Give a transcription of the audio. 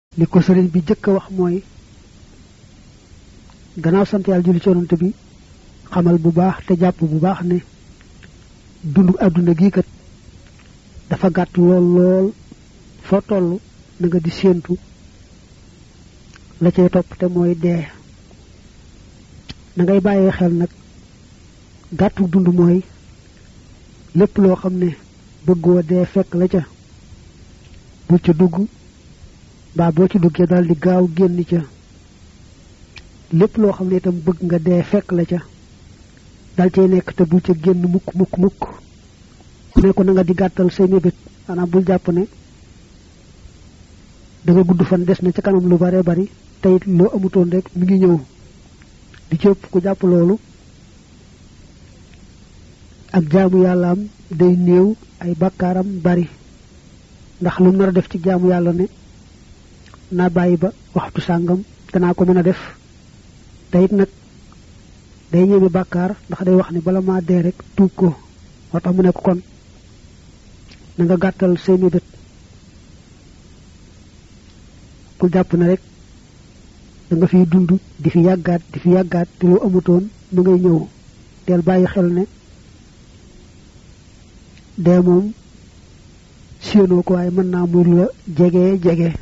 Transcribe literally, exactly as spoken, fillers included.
li ko sëriñ bi jëkk wax mooy gannaaw sant yàlla julli ci yonent bi xamal bu baax te jàpp bu baax ne dundu àdduna gi kat dafa gàtt lool lool foo toll na nga di séentu la cay topp te mooy dee na ngay bàyyee xel nag gàttu dund mooy lépp loo xam ne bëggoo dee fekk la ca bu ca dugg ba boo ci duggee dal di gaaw génn ca lépp loo xam ne itam bëgg nga dee fekk la ca dal cay nekk te bu ca génn mukk mukk mukk ne ko na nga di gàttal say mébét maanaam bul jàpp ne da nga gudd fan des na ca kanam lu bare bari te it loo amutoon rek mi ngi ñëw di ci ëpp ku jàpp loolu ak jaamu yàllaam day néew ay bakkaaram bari ndax lu nar a def ci jaamu yàlla ne naa bàyyi ba waxtu sàngam danaa ko mën a def te it nag day ñëme bàkkaar ndax day wax ne bala maa dee rek tuub ko moo tax mu ne ko kon na nga gàttal seeni bët ku jàpp na rek da nga fiy dund di fi yàggaat di fi yàggaat te lu amutoon mu ngay ñëw teel bàyyi xel ne dee moom séenoo ko waaye mën naa muy la jege jege